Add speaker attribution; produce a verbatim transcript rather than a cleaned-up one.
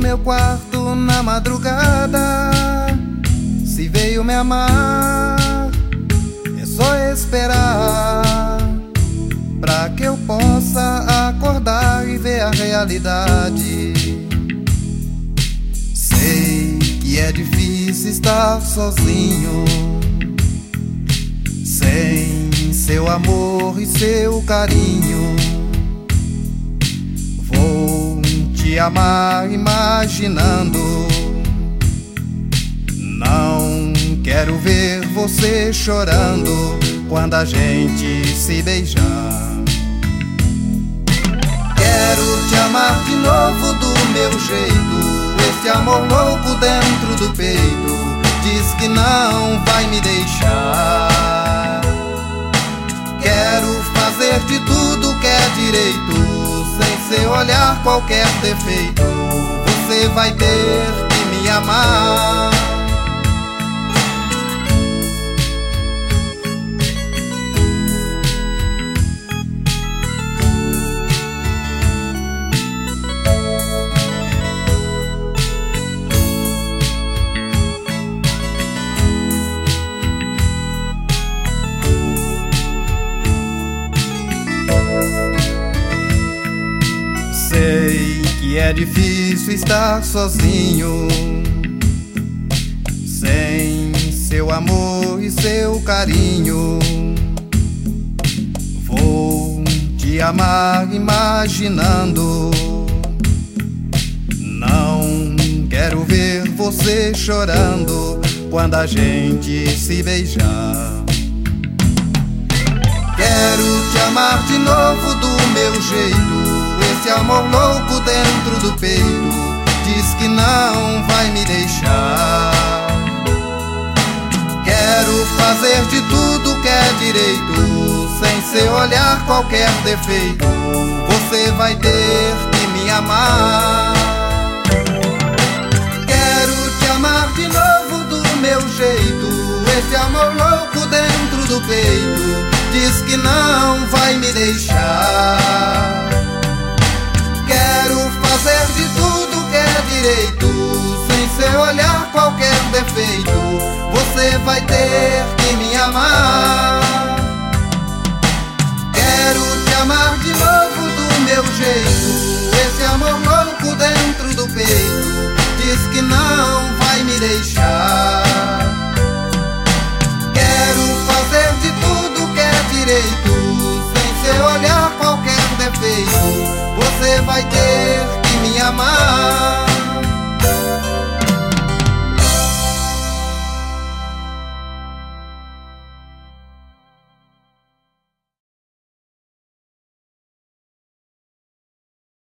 Speaker 1: meu quarto na madrugada. Se veio me amar, é só esperar pra que eu possa acordar e ver a realidade. Sei que é difícil estar sozinho, sem seu amor e seu carinho. Vou te amar imaginando, não quero ver você chorando quando a gente se beijar. Quero te amar de novo do meu jeito, esse amor louco dentro do peito diz que não vai me deixar. Quero fazer de tudo que é direito, sem seu olhar qualquer defeito. Você vai ter que me amar. Sei que é difícil estar sozinho, sem seu amor e seu carinho. Vou te amar imaginando, não quero ver você chorando quando a gente se beijar. Quero te amar de novo do meu jeito, esse amor louco dentro do peito diz que não vai me deixar. Quero fazer de tudo que é direito, sem seu olhar qualquer defeito. Você vai ter que me amar. Quero te amar de novo do meu jeito, esse amor louco dentro do peito diz que não vai me deixar. Quero fazer de tudo que é direito, sem seu olhar qualquer defeito. Você vai ter que me amar. Quero te amar de novo